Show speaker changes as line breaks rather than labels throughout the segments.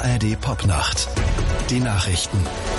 ARD Popnacht. Die Nachrichten.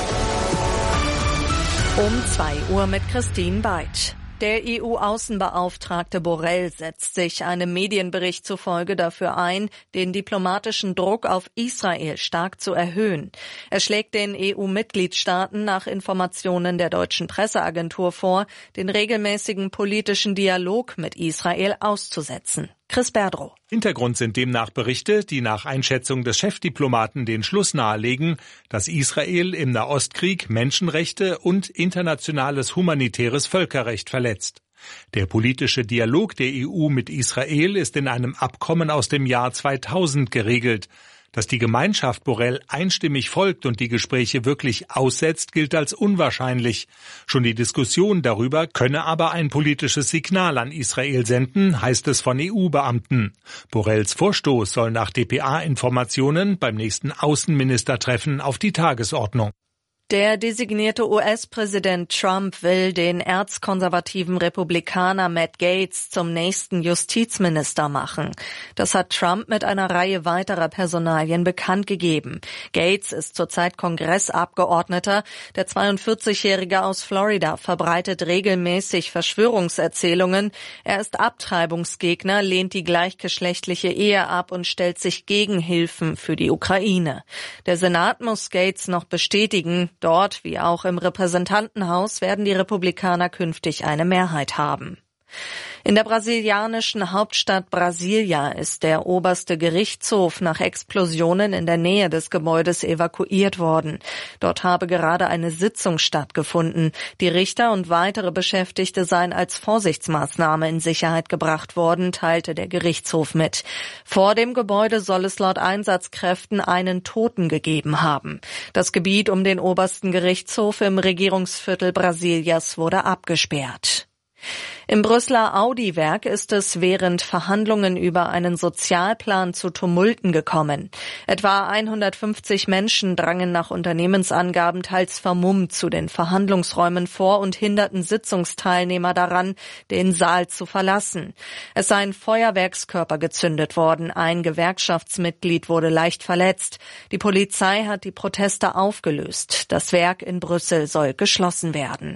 Um 2 Uhr mit Christine Beitsch. Der EU-Außenbeauftragte Borrell setzt sich einem Medienbericht zufolge dafür ein, den diplomatischen Druck auf Israel stark zu erhöhen. Er schlägt den EU-Mitgliedstaaten nach Informationen der deutschen Presseagentur vor, den regelmäßigen politischen Dialog mit Israel auszusetzen. Chris Berdrow.
Hintergrund sind demnach Berichte, die nach Einschätzung des Chefdiplomaten den Schluss nahelegen, dass Israel im Nahostkrieg Menschenrechte und internationales humanitäres Völkerrecht verletzt. Der politische Dialog der EU mit Israel ist in einem Abkommen aus dem Jahr 2000 geregelt. Dass die Gemeinschaft Borrell einstimmig folgt und die Gespräche wirklich aussetzt, gilt als unwahrscheinlich. Schon die Diskussion darüber könne aber ein politisches Signal an Israel senden, heißt es von EU-Beamten. Borrells Vorstoß soll nach dpa-Informationen beim nächsten Außenministertreffen auf die Tagesordnung.
Der designierte US-Präsident Trump will den erzkonservativen Republikaner Matt Gaetz zum nächsten Justizminister machen. Das hat Trump mit einer Reihe weiterer Personalien bekannt gegeben. Gaetz ist zurzeit Kongressabgeordneter. Der 42-Jährige aus Florida verbreitet regelmäßig Verschwörungserzählungen. Er ist Abtreibungsgegner, lehnt die gleichgeschlechtliche Ehe ab und stellt sich gegen Hilfen für die Ukraine. Der Senat muss Gaetz noch bestätigen. Dort, wie auch im Repräsentantenhaus, werden die Republikaner künftig eine Mehrheit haben. In der brasilianischen Hauptstadt Brasilia ist der oberste Gerichtshof nach Explosionen in der Nähe des Gebäudes evakuiert worden. Dort habe gerade eine Sitzung stattgefunden. Die Richter und weitere Beschäftigte seien als Vorsichtsmaßnahme in Sicherheit gebracht worden, teilte der Gerichtshof mit. Vor dem Gebäude soll es laut Einsatzkräften einen Toten gegeben haben. Das Gebiet um den obersten Gerichtshof im Regierungsviertel Brasilias wurde abgesperrt. Im Brüsseler Audi-Werk ist es während Verhandlungen über einen Sozialplan zu Tumulten gekommen. Etwa 150 Menschen drangen nach Unternehmensangaben teils vermummt zu den Verhandlungsräumen vor und hinderten Sitzungsteilnehmer daran, den Saal zu verlassen. Es seien Feuerwerkskörper gezündet worden, ein Gewerkschaftsmitglied wurde leicht verletzt. Die Polizei hat die Proteste aufgelöst. Das Werk in Brüssel soll geschlossen werden.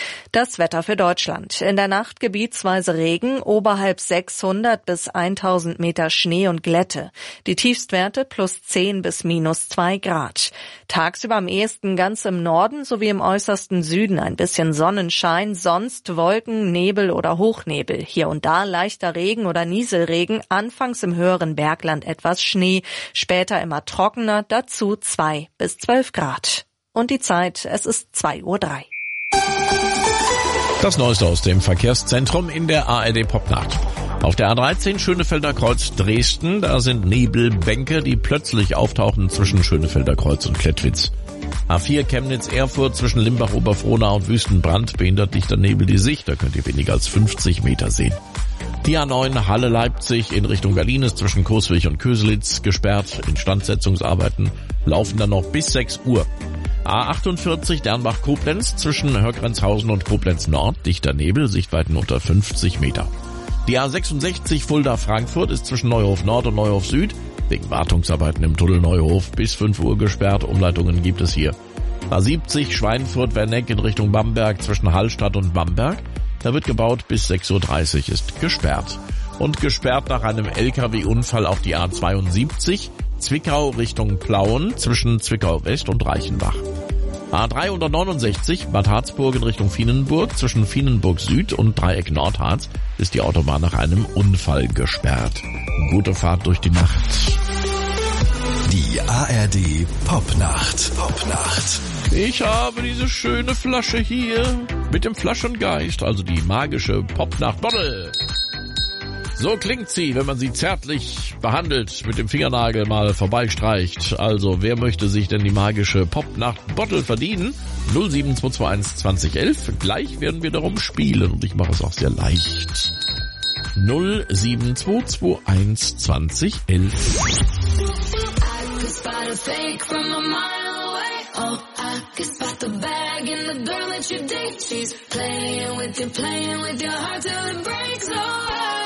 Das Wetter für Deutschland. In der Nacht gebietsweise Regen, oberhalb 600 bis 1000 Meter Schnee und Glätte. Die Tiefstwerte +10 bis -2 Grad. Tagsüber am ehesten ganz im Norden sowie im äußersten Süden ein bisschen Sonnenschein, sonst Wolken, Nebel oder Hochnebel. Hier und da leichter Regen oder Nieselregen, anfangs im höheren Bergland etwas Schnee, später immer trockener, dazu 2 bis 12 Grad. Und die Zeit, es ist 2:03 Uhr.
Das Neueste aus dem Verkehrszentrum in der ARD Popnacht. Auf der A13 Schönefelder Kreuz Dresden, da sind Nebelbänke, die plötzlich auftauchen zwischen Schönefelder Kreuz und Klettwitz. A4 Chemnitz-Erfurt zwischen Limbach-Oberfrohnau und Wüstenbrand behindert dichter Nebel die Sicht, da könnt ihr weniger als 50 Meter sehen. Die A9 Halle-Leipzig in Richtung Berlin ist zwischen Coswig und Köselitz gesperrt. Instandsetzungsarbeiten laufen dann noch bis 6 Uhr. A48 Dernbach-Koblenz zwischen Hörgrenzhausen und Koblenz Nord, dichter Nebel, Sichtweiten unter 50 Meter. Die A66 Fulda-Frankfurt ist zwischen Neuhof Nord und Neuhof Süd wegen Wartungsarbeiten im Tunnel Neuhof bis 5 Uhr gesperrt. Umleitungen gibt es hier. A70 Schweinfurt-Werneck in Richtung Bamberg zwischen Hallstatt und Bamberg. Da wird gebaut bis 6:30 Uhr, ist gesperrt. Und gesperrt nach einem LKW-Unfall auf die A72 Zwickau Richtung Plauen zwischen Zwickau West und Reichenbach. A369 Bad Harzburg in Richtung Vienenburg zwischen Vienenburg Süd und Dreieck Nordharz ist die Autobahn nach einem Unfall gesperrt. Gute Fahrt durch die Nacht.
Die ARD Popnacht.
Ich habe diese schöne Flasche hier mit dem Flaschengeist, also die magische Popnacht-Bottle. So klingt sie, wenn man sie zärtlich behandelt, mit dem Fingernagel mal vorbeistreicht. Also, wer möchte sich denn die magische Popnacht-Bottle verdienen? 07221 2011. Gleich werden wir darum spielen und ich mache es auch sehr leicht. 07221 2011.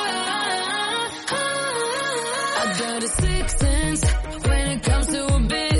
I got a sixth sense when it comes to a bitch.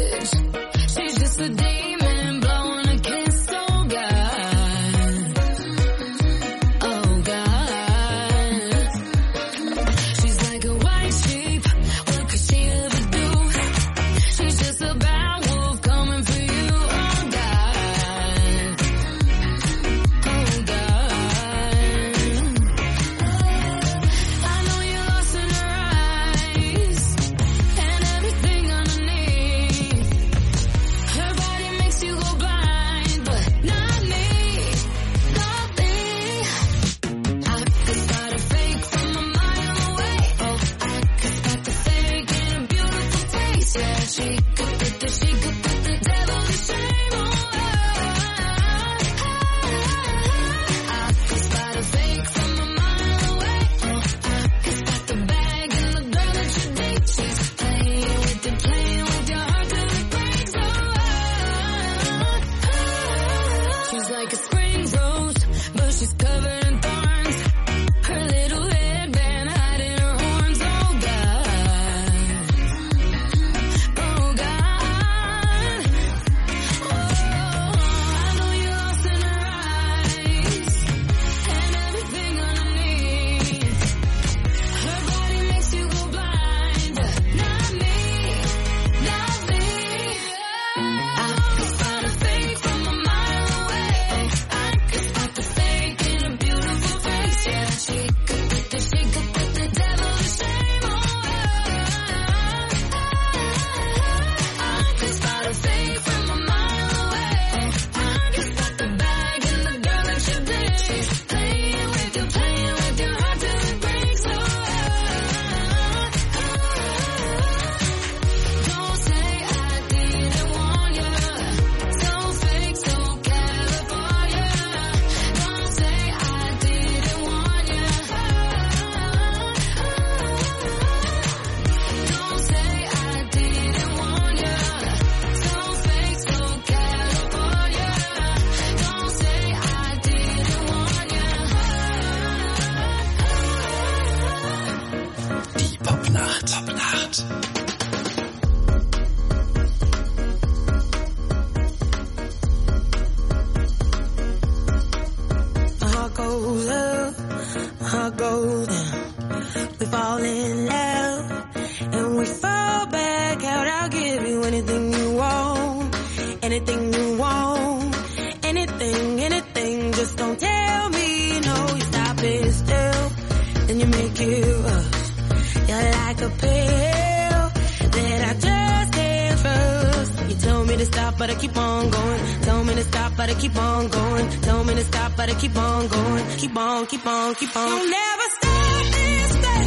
Keep on. You'll never stop this day.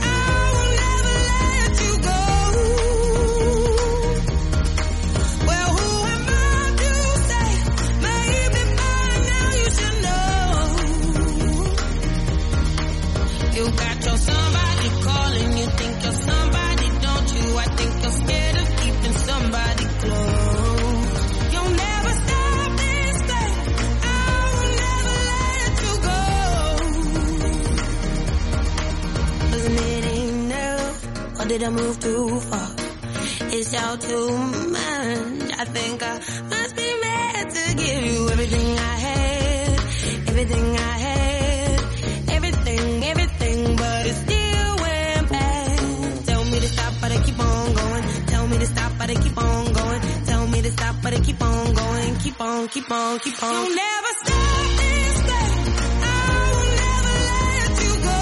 I will never let you go. Well, who am I to say? Maybe by now you should know. You got your somebody calling. You think you're somebody, don't you? I think you're scared of keeping somebody close. You'll never stop this day. I will never let you go. Or did I move too far? It's all too much. I think I must be mad to give you everything I had. Everything, but it still went bad. Tell me to stop, but I keep on going. Tell me to stop, but I keep on going. Tell me to stop, but I keep on going. Keep on. You'll never stop this day. I will never let you go.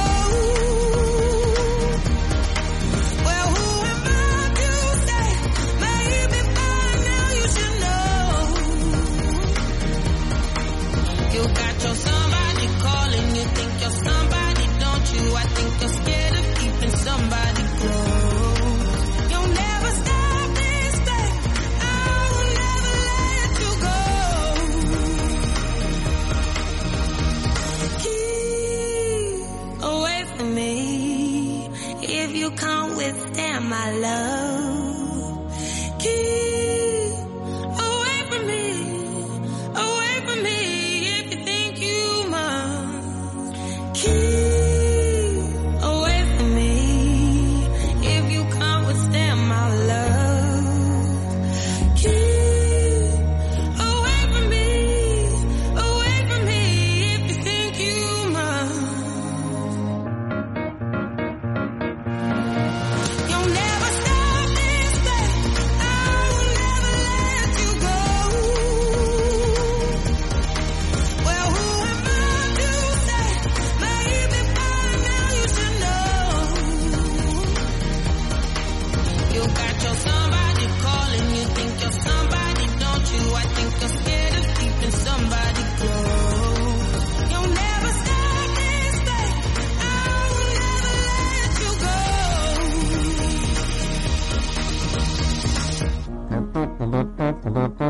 You got your somebody calling, you think you're somebody, don't you? I think you're scared of keeping somebody close. You'll never stop this day. I will never let you go.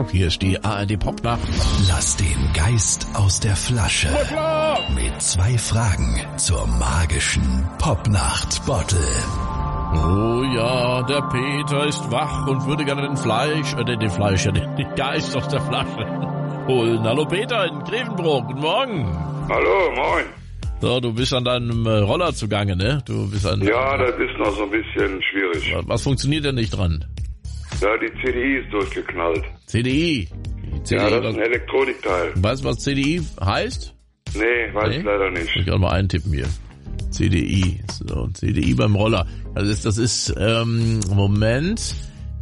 Rock. Hier ist die ARD Popnacht.
Lass den Geist aus der Flasche. Mit 2 Fragen zur magischen Popnacht-Bottle.
Oh ja, der Peter ist wach und würde gerne den Geist aus der Flasche holen. Hallo Peter in Grevenbroich, guten Morgen.
Hallo, moin.
So, du bist an deinem Roller zugange, ne?
Ja, das ist noch so ein bisschen schwierig.
Was funktioniert denn nicht dran?
Ja, die CDI ist durchgeknallt.
CDI?
Ja, das ist ein Elektronikteil.
Weißt du, was CDI heißt?
Nee, weiß ich leider nicht.
Ich kann mal eintippen hier. CDI. So, CDI beim Roller. Das ist Moment.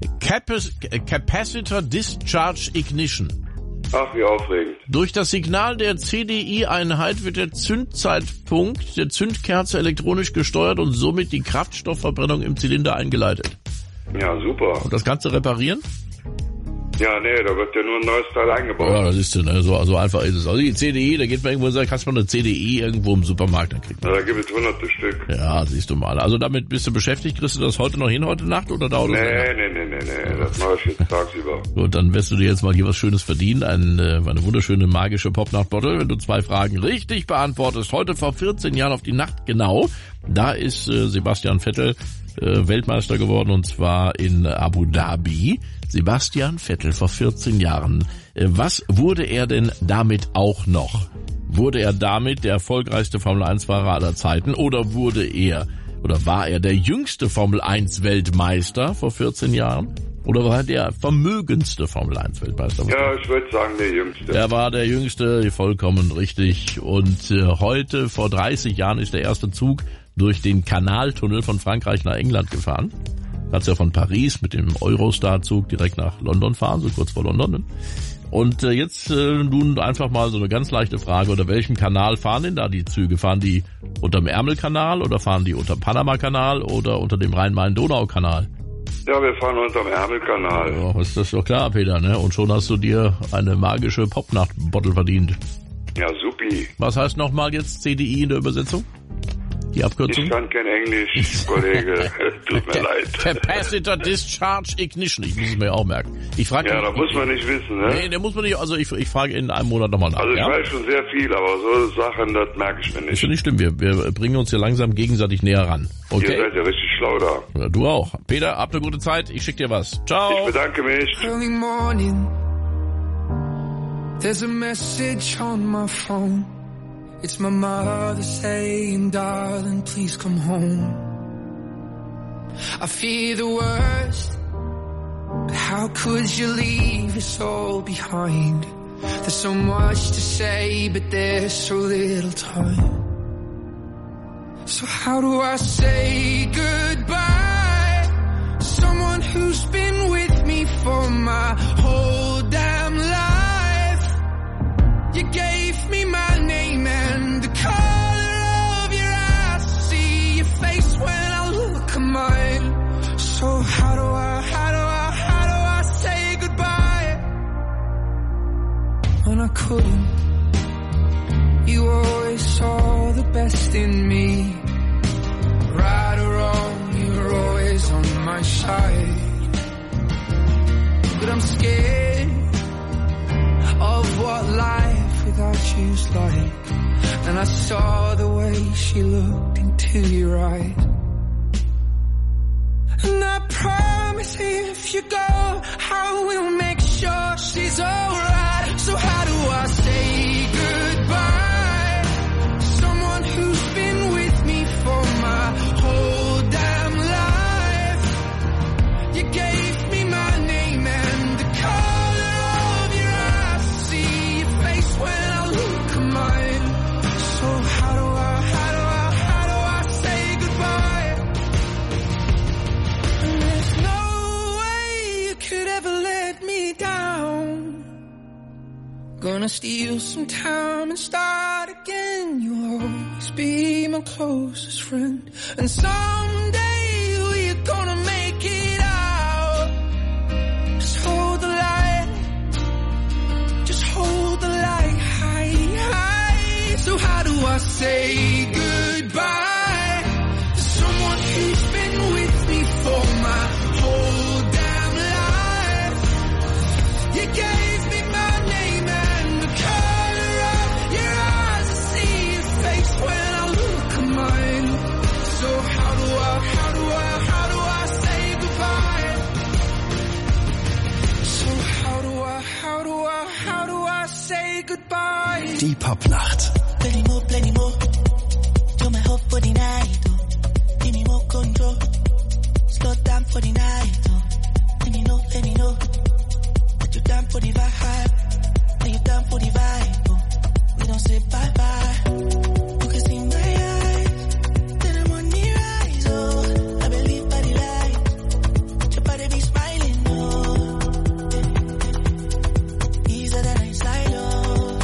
Capacitor Discharge Ignition.
Ach, wie aufregend.
Durch das Signal der CDI-Einheit wird der Zündzeitpunkt der Zündkerze elektronisch gesteuert und somit die Kraftstoffverbrennung im Zylinder eingeleitet.
Ja, super.
Und das Ganze reparieren?
Ja, nee, da wird ja nur ein neues Teil eingebaut.
Ja, das ist ne, so einfach ist es. Also die CDI, da geht man irgendwo und sagt, kannst du mal eine CDI irgendwo im Supermarkt, dann kriegt man.
Da gibt es hunderte Stück.
Ja, siehst du mal. Also damit bist du beschäftigt, kriegst du das heute noch hin, heute Nacht oder dauert das länger?
Nee, das mache ich jetzt tagsüber.
Gut, dann wirst du dir jetzt mal hier was Schönes verdienen, eine wunderschöne magische Popnacht-Bottle, wenn du 2 Fragen richtig beantwortest. Heute vor 14 Jahren auf die Nacht genau, da ist Sebastian Vettel Weltmeister geworden, und zwar in Abu Dhabi. Sebastian Vettel vor 14 Jahren. Was wurde er denn damit auch noch? Wurde er damit der erfolgreichste Formel-1-Fahrer aller Zeiten oder war er der jüngste Formel-1-Weltmeister vor 14 Jahren? Oder war er der vermögendste Formel-1-Weltmeister?
Ja, ich würde sagen, der Jüngste.
Er war der Jüngste, vollkommen richtig. Und heute, vor 30 Jahren, ist der erste Zug durch den Kanaltunnel von Frankreich nach England gefahren. Kannst ja von Paris mit dem Eurostar-Zug direkt nach London fahren, so kurz vor London. Ne? Und jetzt nun einfach mal so eine ganz leichte Frage, unter welchem Kanal fahren denn da die Züge? Fahren die unter dem Ärmelkanal oder fahren die unter dem Panama-Kanal oder unter dem Rhein-Main-Donau-Kanal?
Ja, wir fahren unter dem Ärmelkanal.
Ja, ist das doch klar, Peter, ne? Und schon hast du dir eine magische Popnacht-Bottle verdient.
Ja, supi.
Was heißt nochmal jetzt CDI in der Übersetzung? Die Abkürzung?
Ich kann kein Englisch, Kollege. Tut mir leid.
Capacitor Discharge Ignition. Ich muss es mir auch merken.
Da muss man nicht wissen, ne?
Nee, der muss man nicht. Also ich frage in einem Monat nochmal nach.
Also ich weiß schon sehr viel, aber so Sachen, das merke ich mir nicht.
Ist ja nicht schlimm. Wir bringen uns hier langsam gegenseitig näher ran. Okay?
Ihr seid ja richtig schlau da.
Ja, du auch. Peter, habt eine gute Zeit. Ich schicke dir was. Ciao.
Ich bedanke mich.
Early morning, there's a message on my phone. It's my mother saying, darling, please come home. I fear the worst, but how could you leave us all behind? There's so much to say, but there's so little time. So how do I say goodbye? Someone who's been with me for my whole damn life. You gave me my name and the color of your eyes. See your face when I look at mine. So how do I say goodbye when I couldn't? You always saw the best in me. Right or wrong, you're always on my side. But I'm scared of what life without you's like. And I saw the way she looked into your eyes. And I promise if you go, I will make sure she's alright. So how do I say goodbye? Someone who's been with me for my whole damn life. You gave me my name and the color of your eyes. See your face when I look at mine. So how do I say goodbye? And there's no way you could ever let me down. Gonna steal some time and start again. You'll always be my closest friend. And someday we're gonna make it out. Just hold the light. Just hold the light high, high. So how do I say goodbye to someone who's been with me for my whole damn life? You gave say goodbye.
Die Popnacht.
Plenty more. Do my hope for the night, oh. Give me more control. Slow down for the night, oh. Let me know. But you down for the vibe. Are you down for the vibe, oh. We don't say bye-bye. You can see my eyes. Then I'm on the rise, oh. I believe by the light. Your body be smiling, oh. Easier than I slide, oh.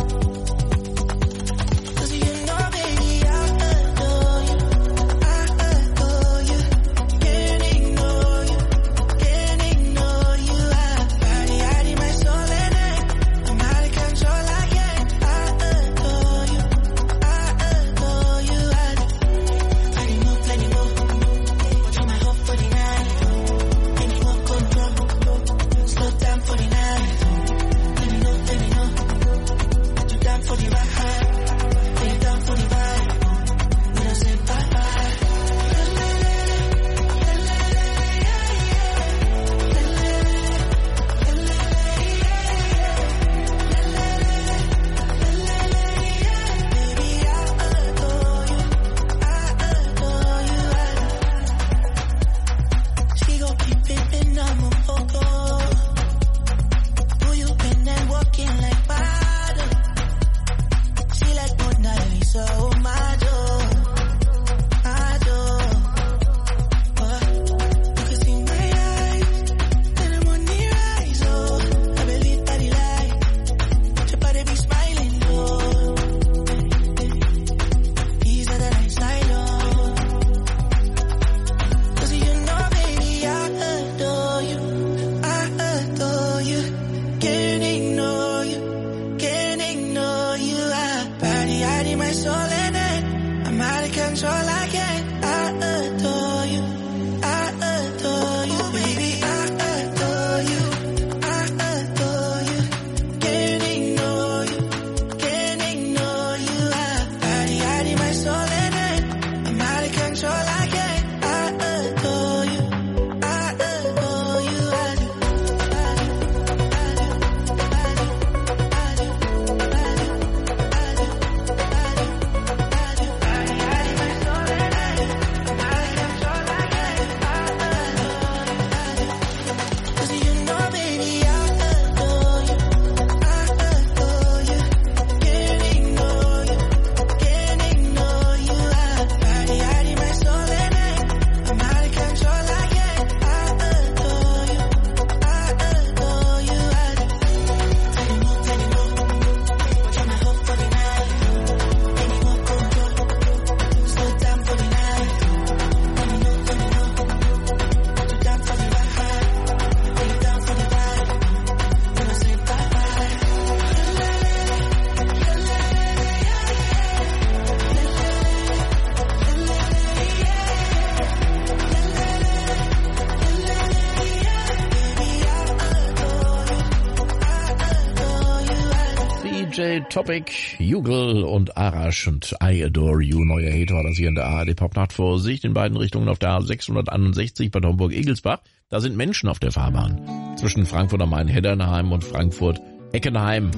Topic, Jugel und Arash und I Adore You. Neuer Hit war das hier in der ARD Popnacht. Vorsicht in beiden Richtungen auf der A661 bei Homburg-Egelsbach. Da sind Menschen auf der Fahrbahn. Zwischen Frankfurt am Main-Heddernheim und Frankfurt-Eckenheim.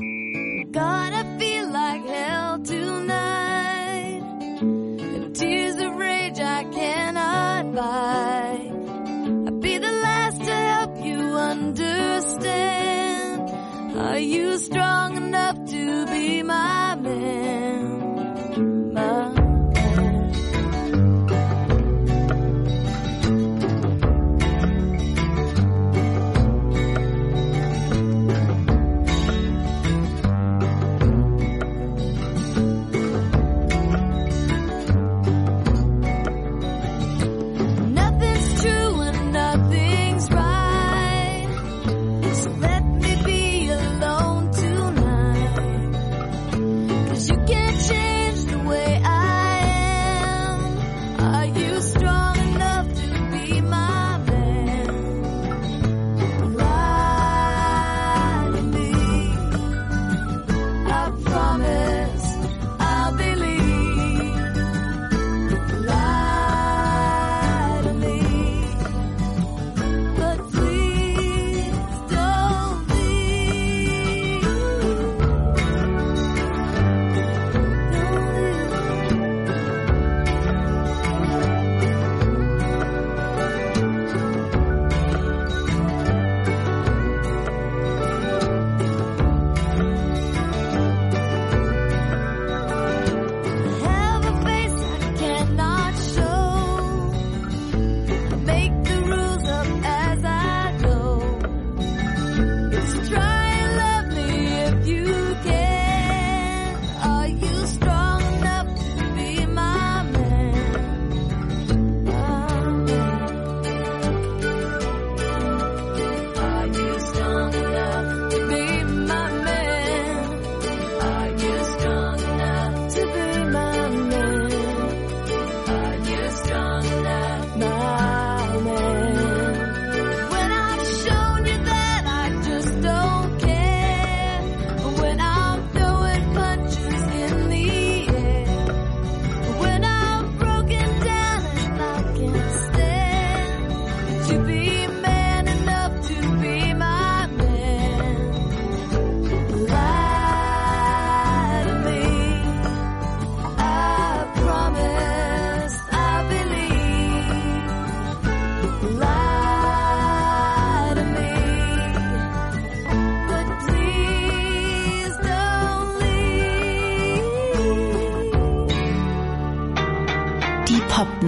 Gonna feel like hell tonight. The tears of rage I cannot buy. I'll be the last to help you understand. Are you strong enough to be my man? My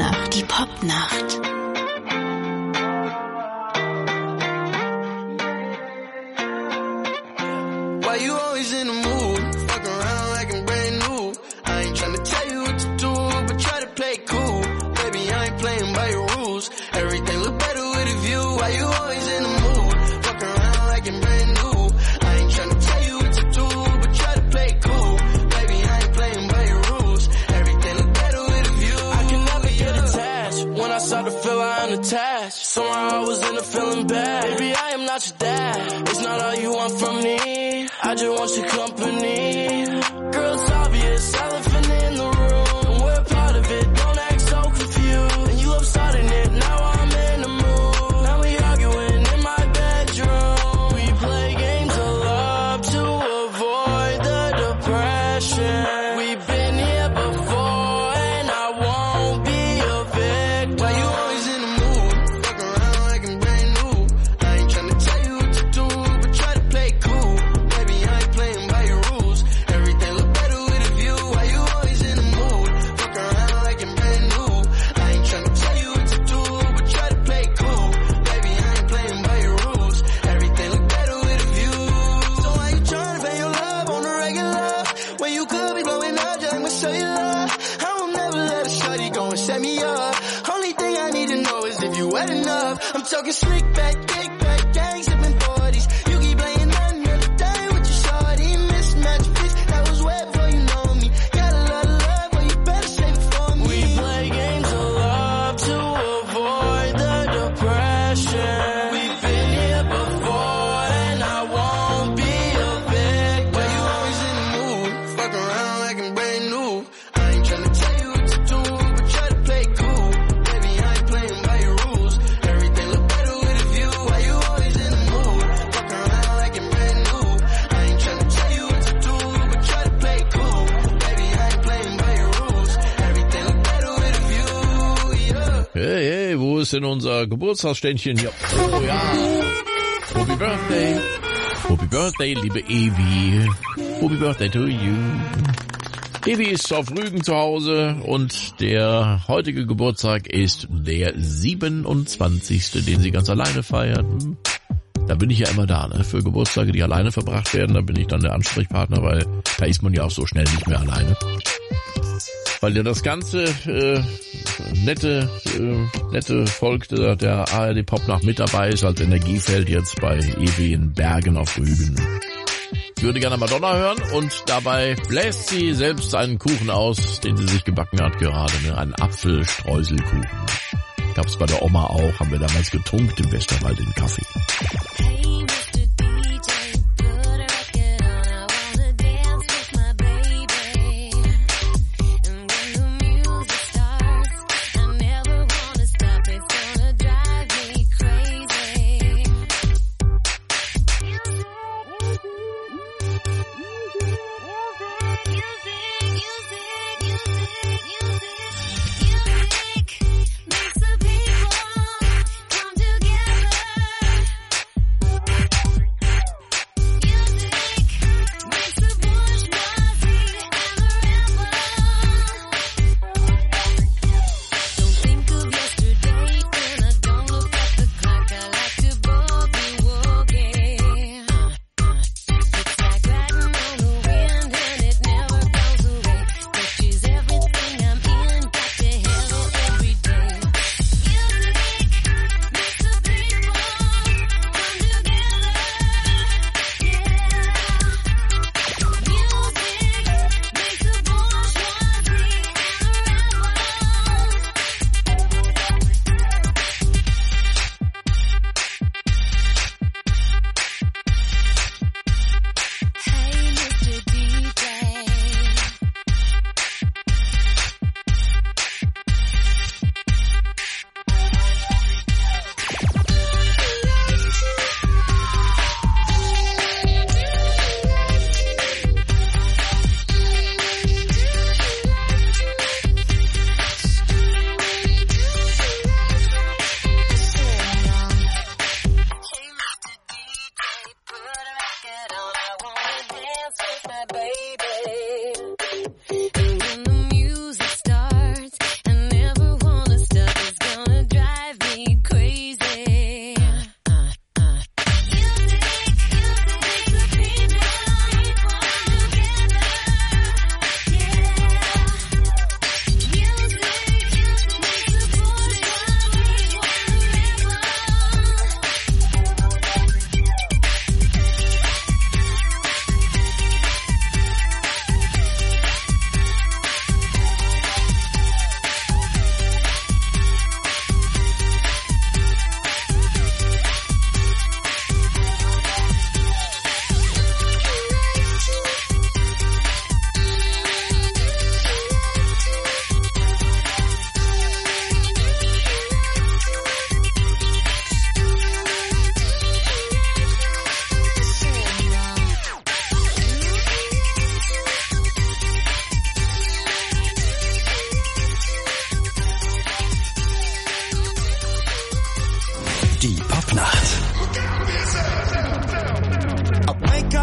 Popnacht. Die Popnacht.
Why you always in the mood? Fuck around like I'm brand new. I ain't tryna tell you what to do, but try to play cool. Baby, I ain't playing by your rules. Everything look better with a view. Why you always in the mood? Fuck around like I'm brand new. I ain't tryna tell you what to do, but try to play cool. Baby, I ain't playing by your rules. Everything look better with a view. I can never get attached. When I start to feel I'm attached, somehow I was in a feeling bad. Baby, I am not your dad. It's not all you want from me. I just want your company. Girl, it's obvious, elephant in the room. We're part of it, don't act so confused. And you love starting it, now I'm in the mood. Now we arguing in my bedroom. We play games of love to avoid the depression. We've been here before and I won't be a victim. Why you always in the mood? Fuck around like I'm brand new. I ain't tryna tell you what to do, but try to play cool. Baby, I ain't playing by your rules. Everything look better with a view. Why you always in the mood? Fuck around like I'm brand new. I ain't tryna tell you what to do, but try to play cool. Baby, I ain't playing by your rules. Everything look better with a view. So why you tryna pay your love on the regular? When you could be blowing up just like my cellular. I will never let a shorty go and set me up. Only thing I need to know is if you wet enough. I'm talking slick back, kick back, gang sipping 40s. You keep playing another day with your shorty. Mismatch, bitch, that was way before you know me. Got a lot of love, but you better save it for me. We play games of love to avoid the depression. We've been here before and I won't be a victim. Why you always in the mood? Fuck around like I'm brand new. I ain't tryna tell you what to do, but try to play cool. Baby, I ain't playing by your rules. Everything look better with a view. Why you always in the mood? Fuck around like I'm brand new. I ain't tryna tell you what to do, but try to play cool. Baby, I ain't playing by your rules. Everything look better with a view, yeah.
Hey, hey, wo ist denn unser Geburtstagsständchen hier? Oh ja. Happy Birthday. Happy Birthday, liebe Evi. Happy Birthday to you. Evi ist auf Rügen zu Hause und der heutige Geburtstag ist der 27., den sie ganz alleine feiert. Da bin ich ja immer da, ne? Für Geburtstage, die alleine verbracht werden, da bin ich dann der Ansprechpartner, weil da ist man ja auch so schnell nicht mehr alleine. Weil ja das ganze nette Volk der ARD Popnacht mit dabei ist als Energiefeld jetzt bei Evi in Bergen auf Rügen. Ich würde gerne Madonna hören und dabei bläst sie selbst einen Kuchen aus, den sie sich gebacken hat gerade, ne? Einen Apfelstreuselkuchen. Gab's bei der Oma auch, haben wir damals getrunken im Westerwald den Kaffee.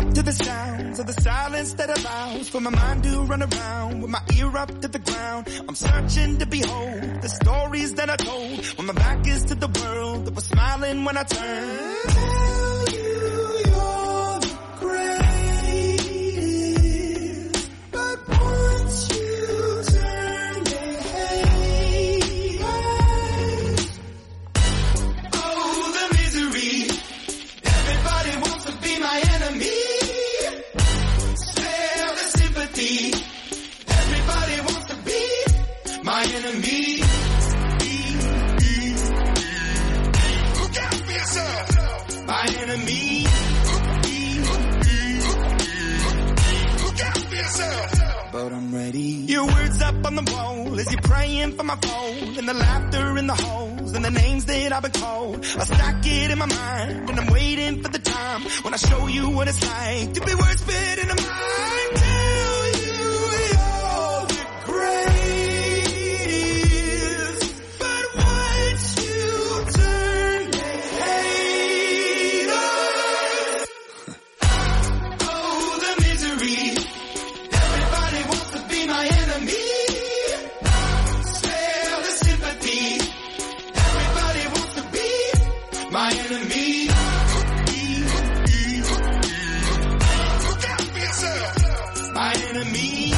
to the sounds of the silence that allows for my mind to run around with my ear up to the ground. I'm searching to behold the stories that I told when my back is to the world that was smiling when I turned. Tell you you're the greatest, but once you turn, they hate us. Oh, the misery. Everybody wants to be my enemy. Spare the sympathy. Everybody wants to be my enemy. Look out for yourself. My enemy. Look out for yourself. But I'm ready. Your words up on the wall as you're praying for my phone, and the laughter in the holes and the names that I've been called. I stack it in my mind and I'm waiting for the time when I show you what it's like to be worse fit in a mind. Tell you you're the greatest, but once you turn, they hate us. Oh, the misery. Everybody wants to be my enemy. Spare the sympathy. Everybody wants to be my enemy. Look out for yourself. My enemy.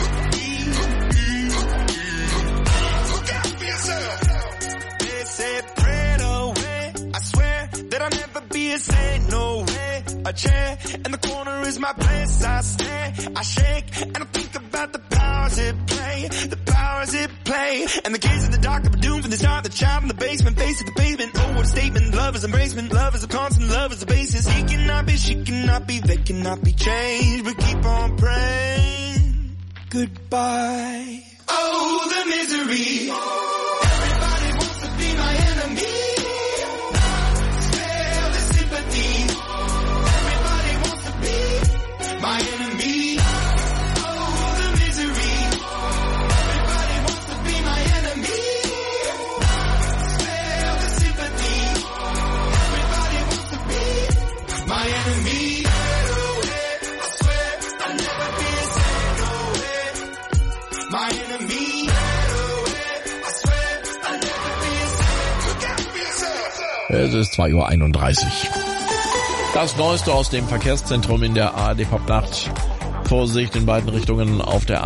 Look out for yourself. They said pray away. I swear that I'll never be a saint. No way. A chair in the corner is my place. I stare, I shake, and I think about the powers at play. The powers at play. And the kids in the dark are doomed from the start. The child in the basement, face of the pavement. Oh, what a statement. Love is embracement. Love is a constant. Love is the basis. He cannot be, she cannot be, they cannot be changed. But keep on praying. Goodbye. Oh, the misery. Everybody wants to be my enemy. Spare the sympathy. Everybody wants to be my enemy. Oh, the misery. Everybody wants to be my enemy. Spare the sympathy. Everybody wants to be my enemy. I swear I'll never be a saint. No way. My enemy. I swear I'll never be a saint. Look out for yourself.
Es ist 2:31 Uhr. Das Neueste aus dem Verkehrszentrum in der ARD Popnacht. Vorsicht in beiden Richtungen auf der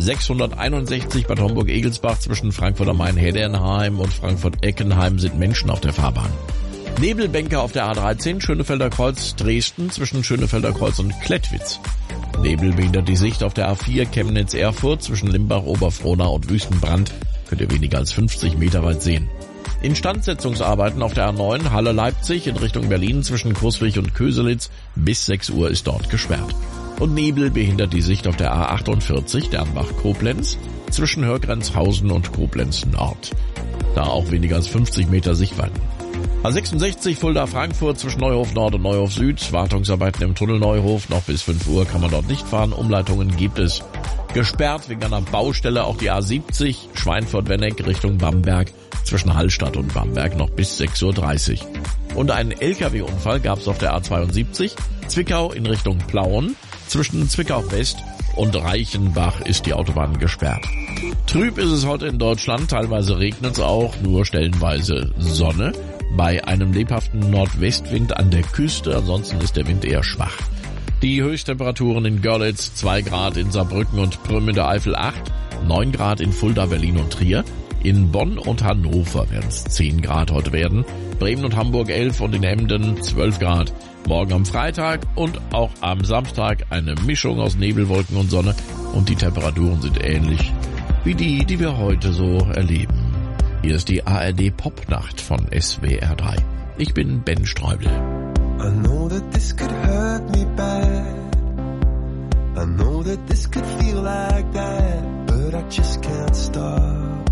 A661 Bad Homburg-Egelsbach zwischen Frankfurt am Main-Hedernheim und Frankfurt-Eckenheim sind Menschen auf der Fahrbahn. Nebelbänke auf der A13 Schönefelder Kreuz Dresden zwischen Schönefelder Kreuz und Klettwitz. Nebel behindert die Sicht auf der A4 Chemnitz-Erfurt zwischen Limbach, Oberfrohna und Wüstenbrand. Könnt ihr weniger als 50 Meter weit sehen. Instandsetzungsarbeiten auf der A9 Halle-Leipzig in Richtung Berlin zwischen Coswig und Köselitz. Bis 6 Uhr ist dort gesperrt. Und Nebel behindert die Sicht auf der A48 Dernbach-Koblenz zwischen Hörgrenzhausen und Koblenz Nord. Da auch weniger als 50 Meter Sichtweiten. A66 Fulda-Frankfurt zwischen Neuhof Nord und Neuhof Süd. Wartungsarbeiten im Tunnel Neuhof. Noch bis 5 Uhr kann man dort nicht fahren. Umleitungen gibt es. Gesperrt wegen einer Baustelle auch die A70 Schweinfurt-Wenneck Richtung Bamberg zwischen Hallstatt und Bamberg noch bis 6:30 Uhr. Und einen LKW-Unfall gab es auf der A72 Zwickau in Richtung Plauen. Zwischen Zwickau West und Reichenbach ist die Autobahn gesperrt. Trüb ist es heute in Deutschland, teilweise regnet es auch, nur stellenweise Sonne. Bei einem lebhaften Nordwestwind an der Küste, ansonsten ist der Wind eher schwach. Die Höchsttemperaturen in Görlitz 2 Grad, in Saarbrücken und Prüm in der Eifel 8, 9 Grad in Fulda, Berlin und Trier. In Bonn und Hannover werden es 10 Grad heute werden, Bremen und Hamburg 11 und in Emden 12 Grad. Morgen am Freitag und auch am Samstag eine Mischung aus Nebelwolken und Sonne und die Temperaturen sind ähnlich wie die wir heute so erleben. Hier ist die ARD Popnacht von SWR 3. Ich bin Ben Streubel.
I know that this could hurt me bad. I know that this could feel like that, but I just can't stop.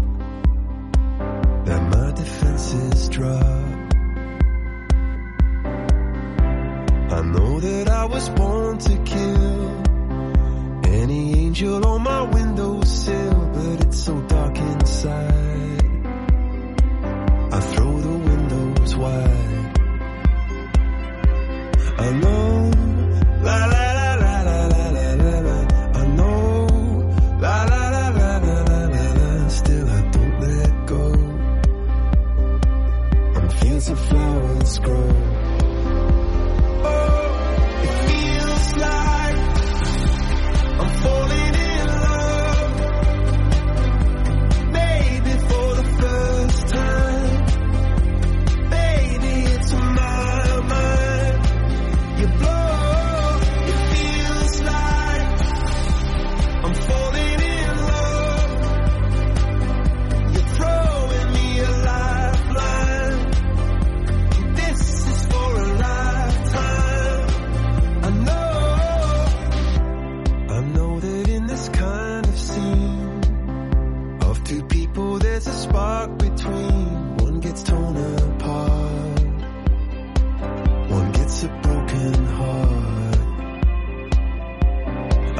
And my defenses drop. I know that I was born to kill any angel on my windowsill, but it's so dark inside. I throw the windows wide. Alone, la la.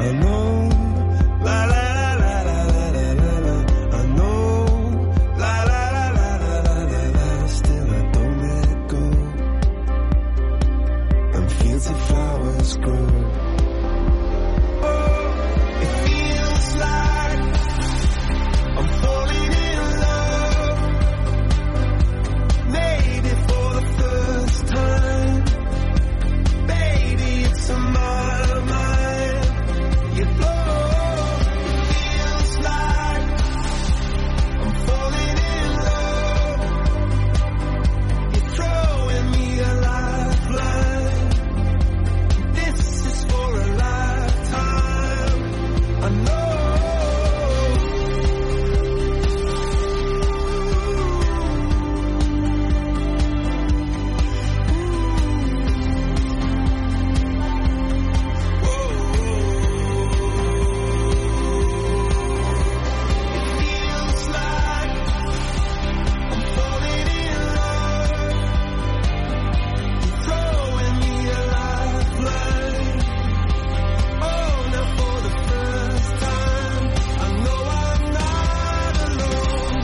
I know, la la la la la la la la. I know, la la la la la la la la. Still I don't let it go. And fields of flowers grow. Oh, it feels like I'm falling in love. Maybe for the first time. Baby, it's on my mind. You blow. It feels like I'm falling in love. You're throwing me a lifeline. This is for a lifetime. I know. Feels like I'm falling in love. You're throwing me a lifeline. Oh, now for the first time, I know I'm not alone.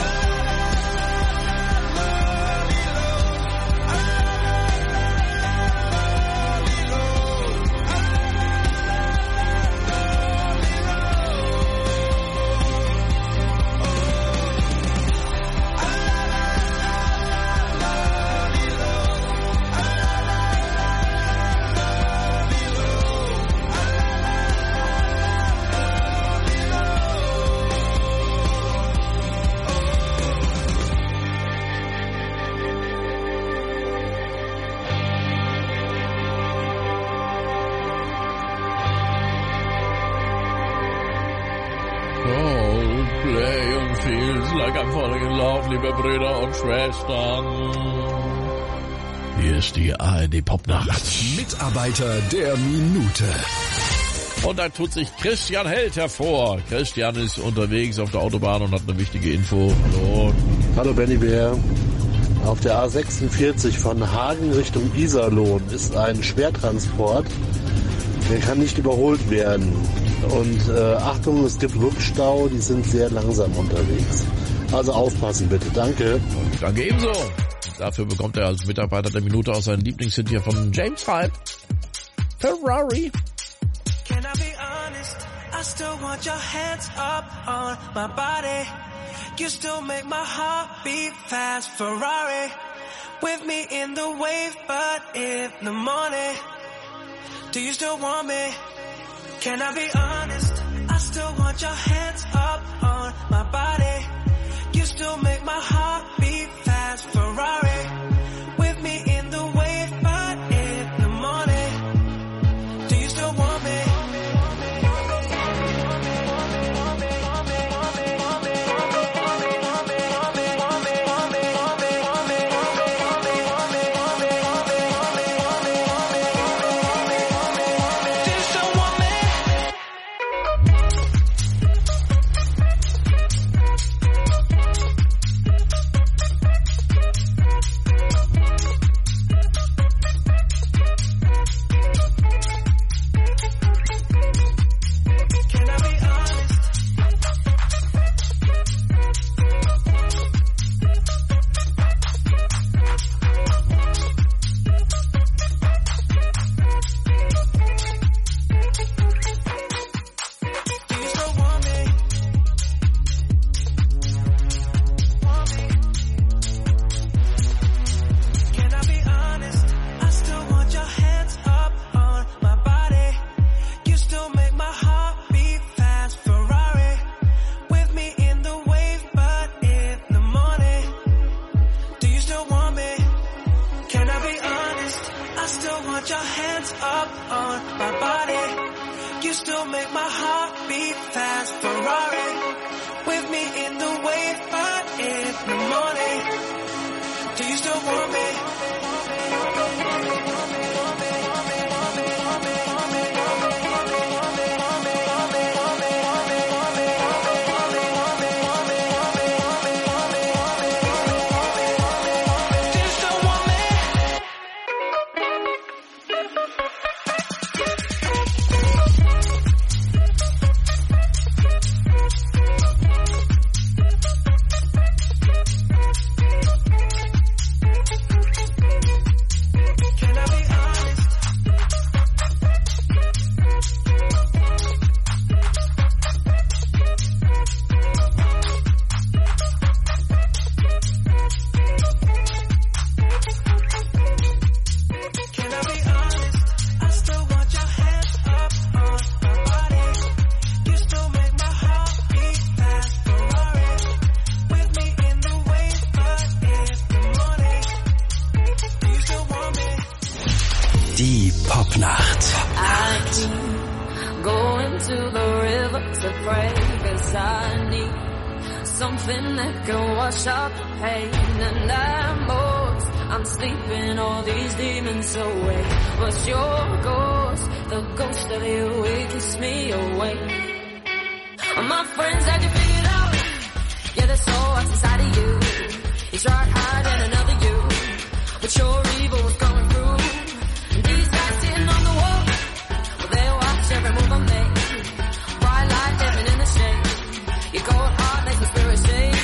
Play und feels like I'm falling in love, liebe Brüder und Schwestern. Hier ist die ARD Popnacht.
Mitarbeiter der Minute.
Und da tut sich Christian Held hervor. Christian ist unterwegs auf der Autobahn und hat eine wichtige Info. Hallo.
Hallo Benny Bär. Auf der A46 von Hagen Richtung Iserlohn ist ein Schwertransport. Der kann nicht überholt werden. Und Achtung, es gibt Rückstau, die sind sehr langsam unterwegs. Also aufpassen bitte, danke.
Danke ebenso. Dafür bekommt er als Mitarbeiter der Minute auch seinen Lieblingshit hier von James Hype. Ferrari.
Can I be honest? I still want your hands up on my body. You still make my heart beat fast. Ferrari. With me in the wave, but in the morning. Do you still want me? Can I be honest? I still want your hands up on my body. You still make my heart beat fast. Ferrari. With me in the wave, but in the morning. Do you still want me?
Popnacht.
I keep going to the river to pray, 'cause I need something that can wash out the pain. And I'm sleeping all these demons away. But your ghost, the ghost of you, it keeps me awake. My friends had you figured out. Yeah, there's so what's inside of you. You tried hiding another you, but your evil was coming through. And these guys sitting on the wall, well, they watch every move I make. Bright light living in the shade. Your cold heart makes my spirit shake.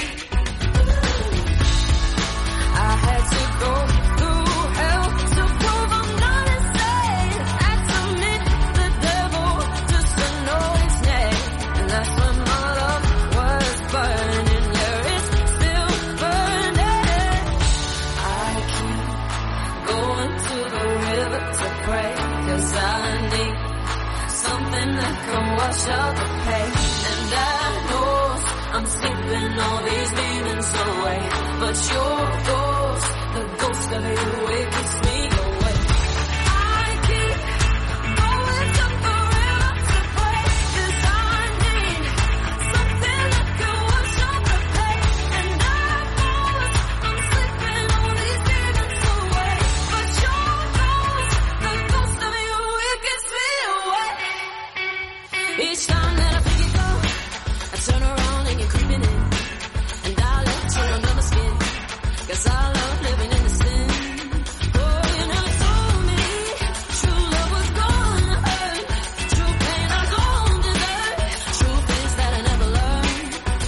I had to go through hell to prove I'm not insane. Had to meet the devil just to know his name. And that's when my love was burning. Yeah, it's still burning. I keep going to the river to pray, 'cause I need something that can wash out the pain. And I know I'm sleeping all these demons away. But your ghost, the ghost of you, it keeps me away. I keep going to the river to pray, 'cause I need something that can wash out the pain. And I know I'm sleeping all these demons away. But your ghost, the ghost of you, it keeps me away. Each time that I pick you go, I turn around and you're creeping in. And I let you under my skin, 'cause I love living in the sin. Oh, you never told me true love was gonna hurt. True pain I don't deserve. True things that I never learned.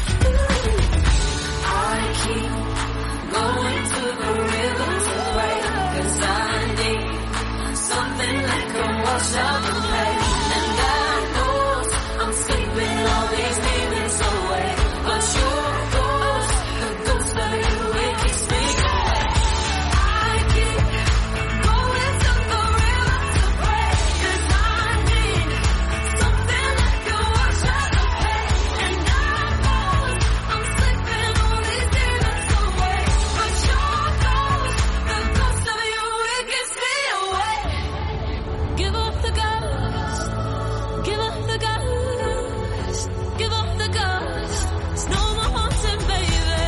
I keep going to the river to pray, 'cause I need something that can wash out the pain. And I know I'm sleeping all these demons away. But your ghost, the ghost of you, it keeps me away. I keep going to the river to pray, 'cause I need something that can wash out the pain. And I know I'm sleeping all these demons away. But your ghost, the ghost of you, it keeps me away. Give up the ghost, give up the ghost, give up the ghost. It's no more haunting, baby.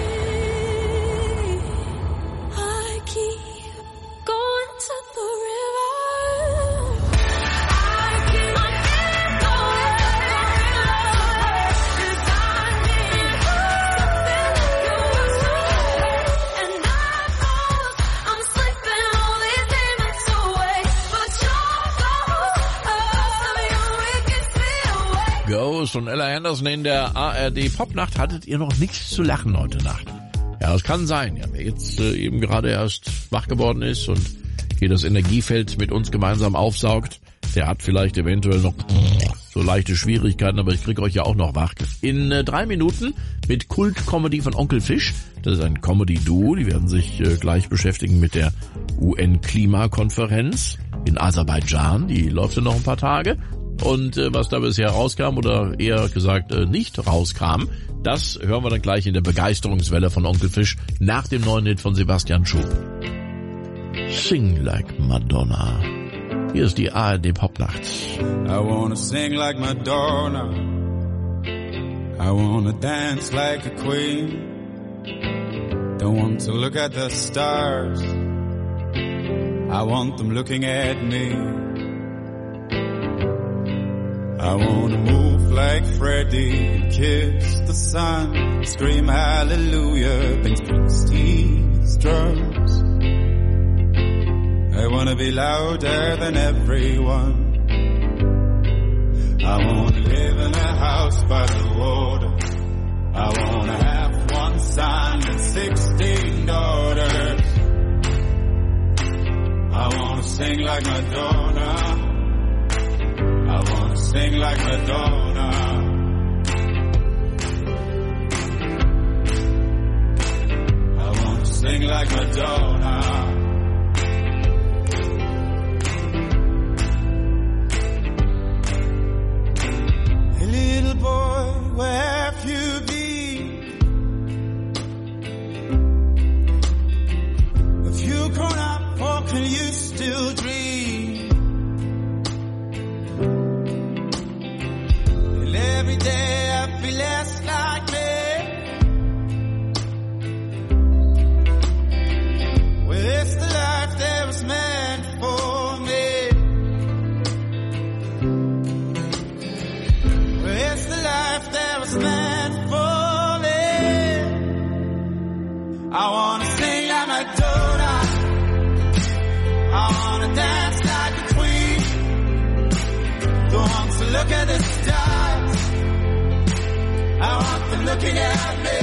I keep going to the river. I keep going to the river, 'cause I need something that can wash out the pain. And I know I'm sleeping all these demons away. But your ghost, the ghost of you, it keeps me away.
Ghost und Ella Anderson in der ARD Popnacht. Hattet ihr noch nichts zu lachen heute Nacht? Ja, das kann sein. Ja, wer jetzt eben gerade erst wach geworden ist und hier das Energiefeld mit uns gemeinsam aufsaugt, der hat vielleicht eventuell noch so leichte Schwierigkeiten, aber ich krieg euch ja auch noch wach. In 3 Minuten mit Kult-Comedy von Onkel Fisch. Das ist ein Comedy-Duo, die werden sich gleich beschäftigen mit der UN-Klimakonferenz in Aserbaidschan. Die läuft ja noch ein paar Tage. Und was da bisher rauskam oder eher gesagt nicht rauskam, das hören wir dann gleich in der Begeisterungswelle von Onkel Fisch nach dem neuen Hit von Sebastian Schub. Sing like Madonna. Hier ist die ARD Popnacht.
I wanna sing like Madonna. I wanna dance like a queen. Don't want to look at the stars. I want them looking at me. I wanna move like Freddie, kiss the sun, scream hallelujah, bang Springsteen's drums. I wanna be louder than everyone. I wanna live in a house by the water. I wanna have 1 son and 16 daughters. I wanna sing like Madonna. I wanna sing like Madonna. I wanna sing like Madonna. Hey little boy, where have you been? Have you grown up or can you still dream? look at the stars. I want them looking at me.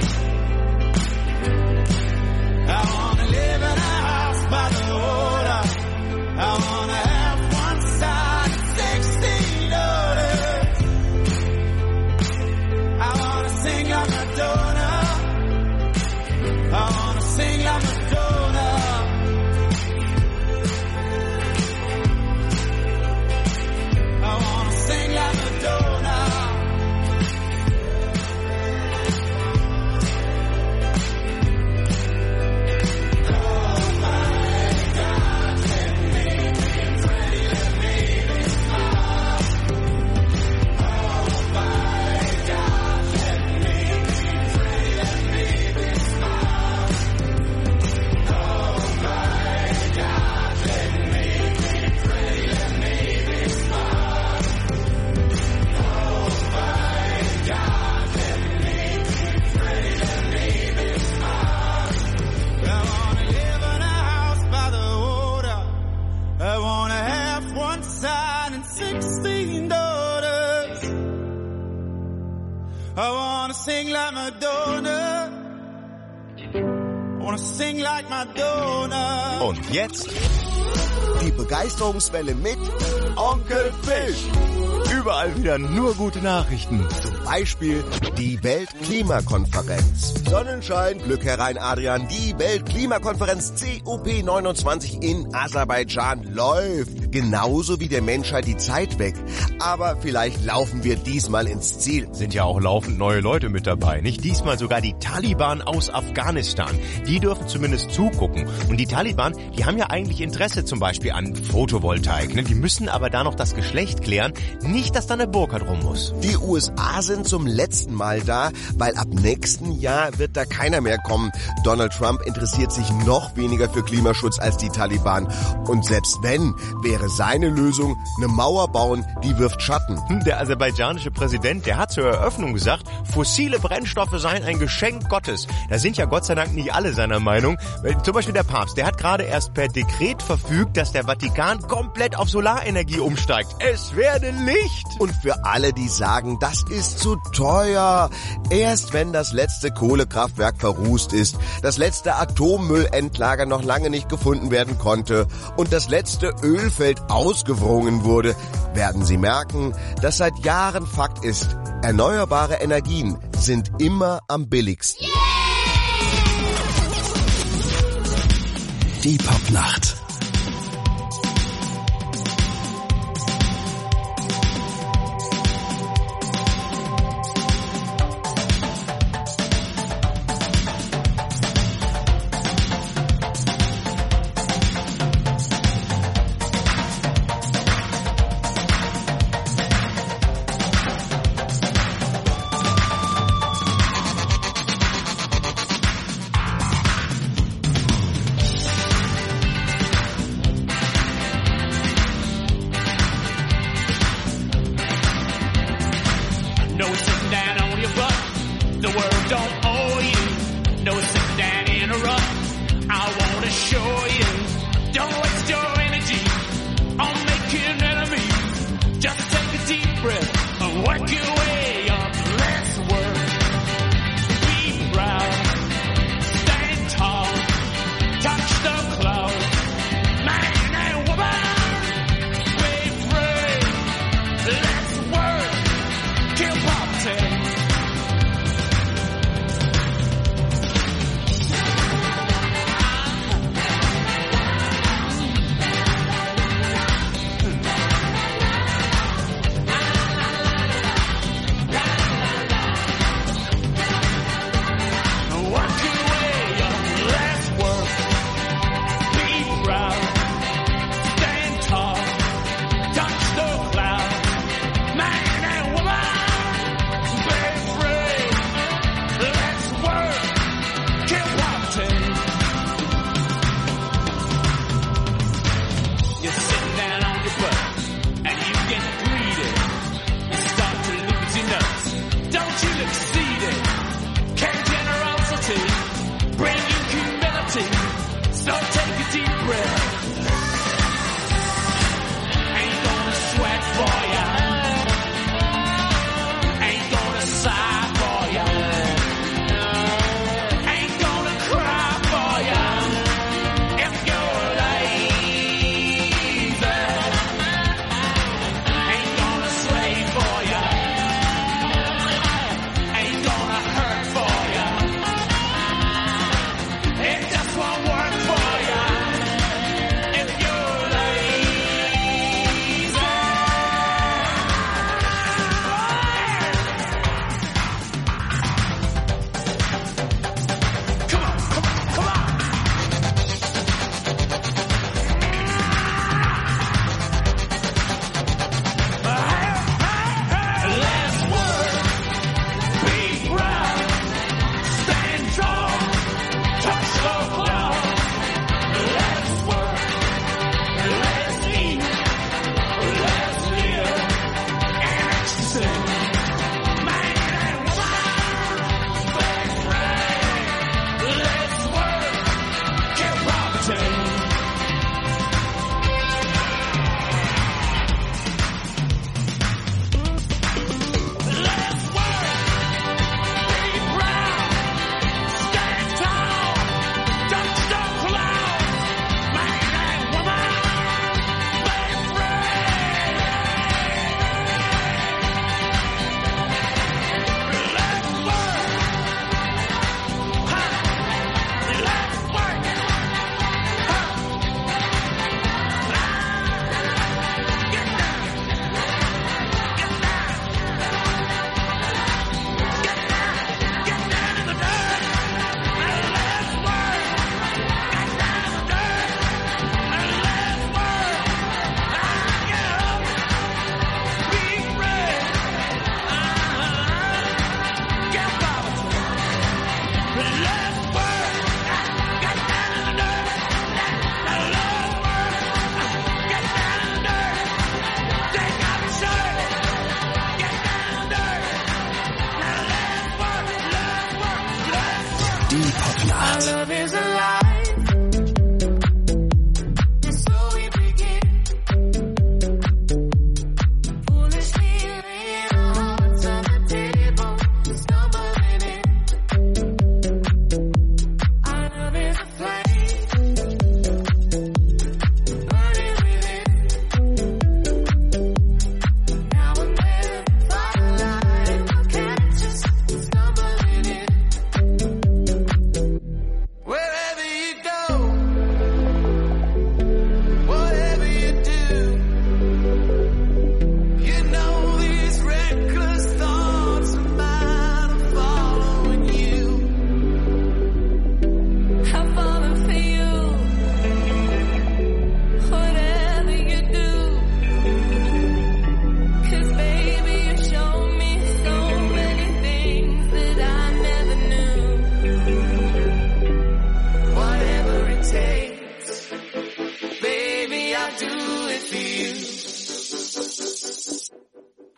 I wanna live in a house by the water. I wanna have one son and 16 daughters. I wanna sing like Madonna. I wanna sing like Madonna. I wanna sing like Madonna. I wanna have one son and 16 daughters. I wanna sing like Madonna. I wanna sing like Madonna.
Und jetzt die Begeisterungswelle mit Onkel Fisch. Überall wieder nur gute Nachrichten. Zum Beispiel die Weltklimakonferenz. Sonnenschein, Glück herein, Adrian. Die Weltklimakonferenz COP29 in Aserbaidschan läuft. Genauso wie der Menschheit die Zeit weg. Aber vielleicht laufen wir diesmal ins Ziel.
Sind ja auch laufend neue Leute mit dabei. Nicht diesmal sogar die Taliban aus Afghanistan. Die dürfen zumindest zugucken. Und die Taliban, die haben ja eigentlich Interesse zum Beispiel an Photovoltaik. Ne? Die müssen aber da noch das Geschlecht klären. Nicht, dass da eine Burka drum muss.
Die USA sind zum letzten Mal da, weil ab nächsten Jahr wird da keiner mehr kommen. Donald Trump interessiert sich noch weniger für Klimaschutz als die Taliban. Und selbst wenn, wäre seine Lösung eine Mauer bauen, die wirft Schatten.
Der aserbaidschanische Präsident, der hat zur Eröffnung gesagt, fossile Brennstoffe seien ein Geschenk Gottes. Da sind ja Gott sei Dank nicht alle seiner Meinung. Zum Beispiel der Papst, der hat gerade erst per Dekret verfügt, dass der Vatikan komplett auf Solarenergie umsteigt. Es werde Licht!
Und für alle, die sagen, das ist zu teuer. Erst wenn das letzte Kohlekraftwerk verrußt ist, das letzte Atommüllendlager noch lange nicht gefunden werden konnte und das letzte Ölfeld ausgewrungen wurde, werden Sie merken, dass seit Jahren Fakt ist, erneuerbare Energien sind immer am billigsten.
Die Popnacht.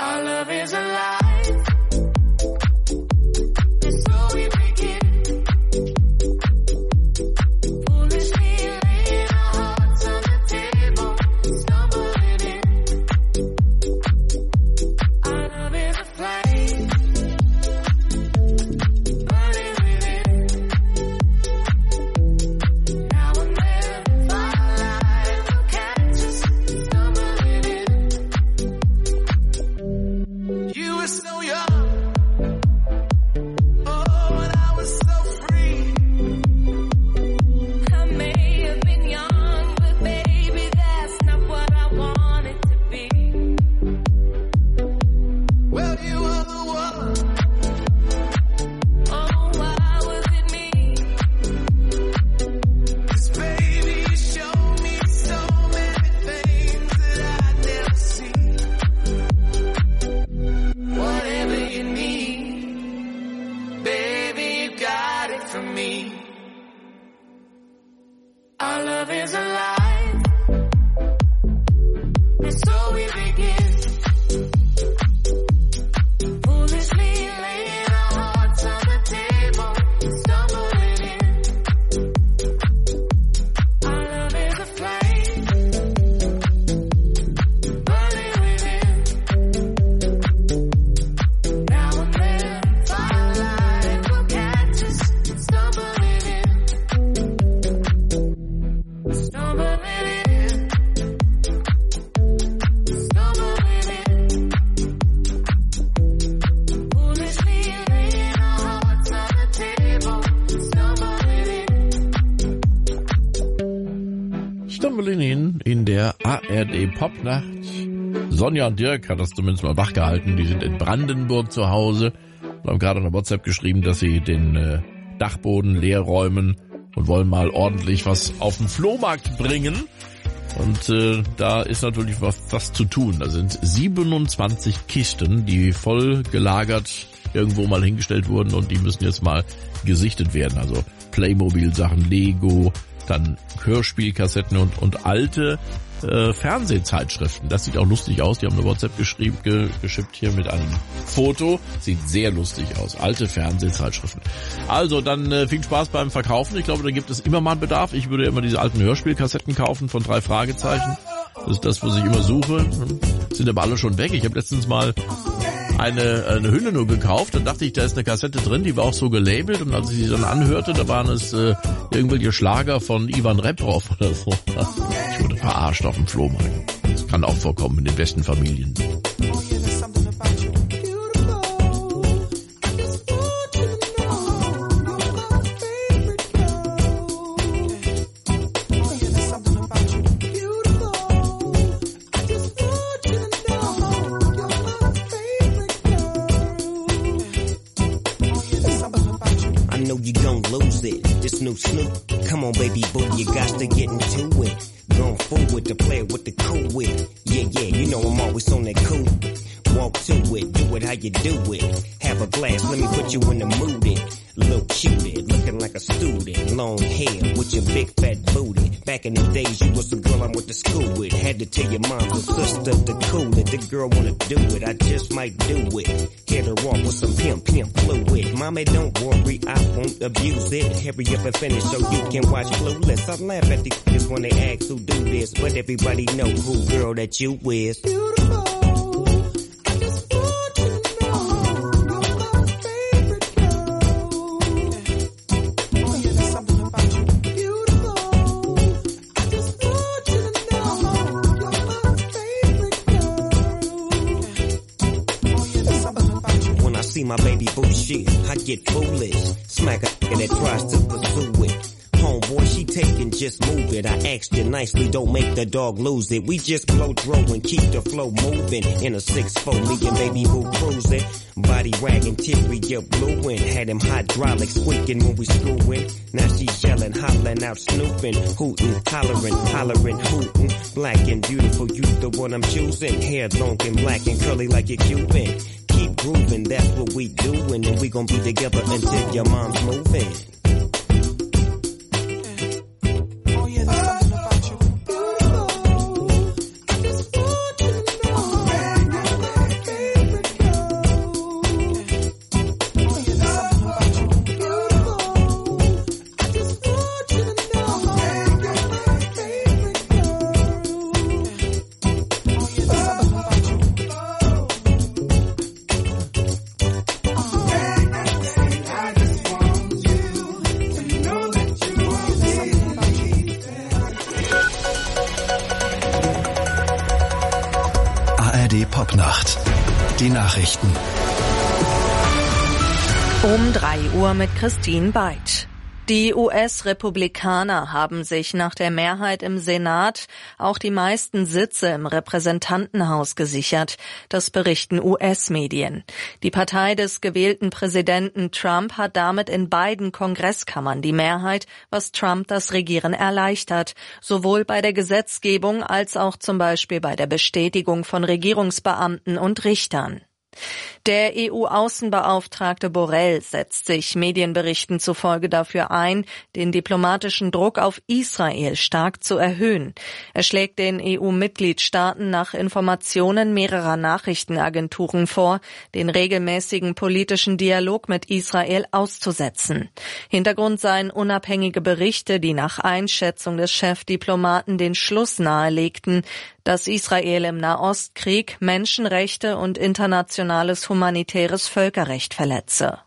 Our love is alive. And so we begin. Foolishly laying our hearts on the table, stumbling in. Our love is a flame, burning within. Now and then, firelight will catch us stumbling in. You were so young, oh, and I was so free. I may have been young, but baby, that's not what I wanted to be. Well, you were the one. Oh, why was it me? 'Cause baby, you showed me so many things that I'd never seen. Whatever you need, baby, you got it from me. Our love is alive, and so we begin. Foolishly laying our hearts on the table, stumbling in. Our love is a flame, burning within. Now and then, firelight will catch us stumbling in. Stumbling in. Stumbling in. Foolishly laying our hearts on the table, stumbling in.
Stumbling in der ARD Popnacht. Sonja und Dirk hat das zumindest mal wachgehalten. Die sind in Brandenburg zu Hause und haben gerade eine WhatsApp geschrieben, dass sie den Dachboden leer räumen und wollen mal ordentlich was auf den Flohmarkt bringen. Und da ist natürlich was zu tun. Da sind 27 Kisten, die voll gelagert irgendwo mal hingestellt wurden und die müssen jetzt mal gesichtet werden. Also Playmobil-Sachen, Lego, dann Hörspielkassetten und alte Fernsehzeitschriften. Das sieht auch lustig aus. Die haben eine WhatsApp geschickt hier mit einem Foto. Sieht sehr lustig aus. Alte Fernsehzeitschriften. Also dann viel Spaß beim Verkaufen. Ich glaube, da gibt es immer mal einen Bedarf. Ich würde immer diese alten Hörspielkassetten kaufen von 3 Fragezeichen. Das ist das, was ich immer suche. Sind aber alle schon weg. Ich habe letztens mal eine Hülle nur gekauft. Dann dachte ich, da ist eine Kassette drin, die war auch so gelabelt. Und als ich sie dann anhörte, da waren es irgendwelche Schlager von Ivan Reprov oder so. Ich wurde verarscht auf dem Flohmarkt. Das kann auch vorkommen in den besten Familien.
Snoop Snoop, come on baby boo, you got to get into it. Going forward to play with the cool wit. Yeah, you know I'm always on that cool. Walk to it, do it how you do it. Have a glass, let me put you in the mood. Little cutie, looking like a student. Long hair with your big fat booty. Back in the days, you was the girl I went to school with. Had to tell your mom or sister to cool it. The girl wanna do it, I just might do it. Hit her off with some pimp fluid. Mommy, don't worry, I won't abuse it. Hurry up and finish so you can watch Clueless. I laugh at the kids when they ask who do this, but everybody know who girl that you is. See my baby boo shit, I get foolish. Smack a that tries to pursue it. Homeboy, she taking, just move it. I asked you nicely, don't make the dog lose it. We just blow throw and keep the flow moving. In a 6'4", me and baby boo cruising. Body wagging, teary, up blueing. Had him hydraulic squeaking when we screwing. Now she yelling, hollering out, snooping, hooting, hollering, hooting. Black and beautiful, you the one I'm choosing. Hair long and black and curly like a Cuban. Keep grooving, that's what we doing, and we gon' be together until your mom's moving.
ARD Popnacht. Die Nachrichten.
Um 3 Uhr mit Christine Beit. Die US-Republikaner haben sich nach der Mehrheit im Senat auch die meisten Sitze im Repräsentantenhaus gesichert. Das berichten US-Medien. Die Partei des gewählten Präsidenten Trump hat damit in beiden Kongresskammern die Mehrheit, was Trump das Regieren erleichtert, sowohl bei der Gesetzgebung als auch zum Beispiel bei der Bestätigung von Regierungsbeamten und Richtern. Der EU-Außenbeauftragte Borrell setzt sich Medienberichten zufolge dafür ein, den diplomatischen Druck auf Israel stark zu erhöhen. Er schlägt den EU-Mitgliedstaaten nach Informationen mehrerer Nachrichtenagenturen vor, den regelmäßigen politischen Dialog mit Israel auszusetzen. Hintergrund seien unabhängige Berichte, die nach Einschätzung des Chefdiplomaten den Schluss nahelegten, dass Israel im Nahostkrieg Menschenrechte und internationales humanitäres Völkerrecht verletze.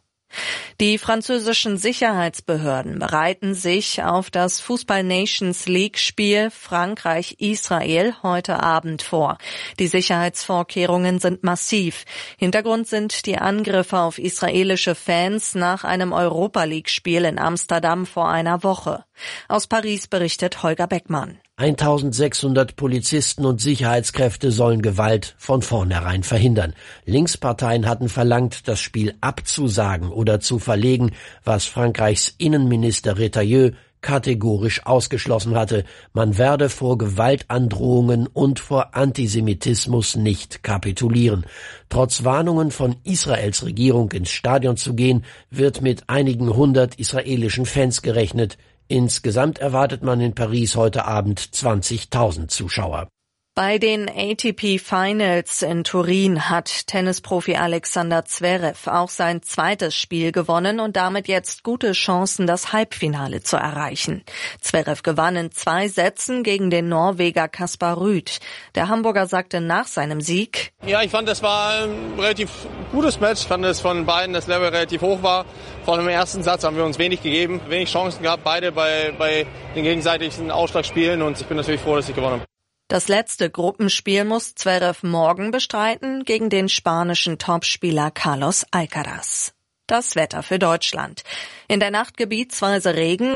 Die französischen Sicherheitsbehörden bereiten sich auf das Fußball-Nations-League-Spiel Frankreich-Israel heute Abend vor. Die Sicherheitsvorkehrungen sind massiv. Hintergrund sind die Angriffe auf israelische Fans nach einem Europa-League-Spiel in Amsterdam vor einer Woche. Aus Paris berichtet Holger Beckmann.
1600 Polizisten und Sicherheitskräfte sollen Gewalt von vornherein verhindern. Linksparteien hatten verlangt, das Spiel abzusagen oder zu verlegen, was Frankreichs Innenminister Retailleau kategorisch ausgeschlossen hatte. Man werde vor Gewaltandrohungen und vor Antisemitismus nicht kapitulieren. Trotz Warnungen von Israels Regierung ins Stadion zu gehen, wird mit einigen 100 israelischen Fans gerechnet. Insgesamt erwartet man in Paris heute Abend 20.000 Zuschauer.
Bei den ATP Finals in Turin hat Tennisprofi Alexander Zverev auch sein zweites Spiel gewonnen und damit jetzt gute Chancen, das Halbfinale zu erreichen. Zverev gewann in 2 Sätzen gegen den Norweger Kaspar Ruud. Der Hamburger sagte nach seinem Sieg:
Ja, ich fand, das war ein relativ gutes Match. Ich fand, dass von beiden das Level relativ hoch war. Vor allem im ersten Satz haben wir uns wenig gegeben, wenig Chancen gehabt, beide bei den gegenseitigen Ausschlagspielen, und ich bin natürlich froh, dass ich gewonnen habe.
Das letzte Gruppenspiel muss Zverev morgen bestreiten gegen den spanischen Topspieler Carlos Alcaraz. Das Wetter für Deutschland. In der Nacht gebietsweise Regen.